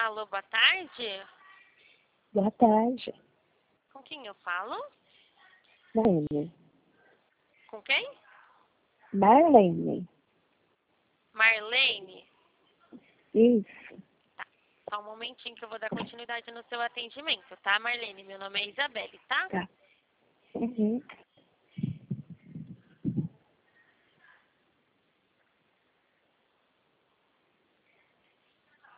Alô, boa tarde. Boa tarde. Com quem eu falo? Marlene. Com quem? Marlene. Marlene. Isso. Só um momentinho que eu vou dar continuidade no seu atendimento, tá, Marlene? Meu nome é Isabelle, tá? Tá. Uhum.